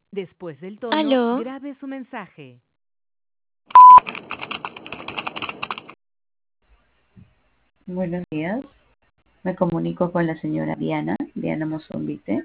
Después del tono, Aló, grabe su mensaje. Buenos días. Me comunico con la señora Diana, Diana Mozombite.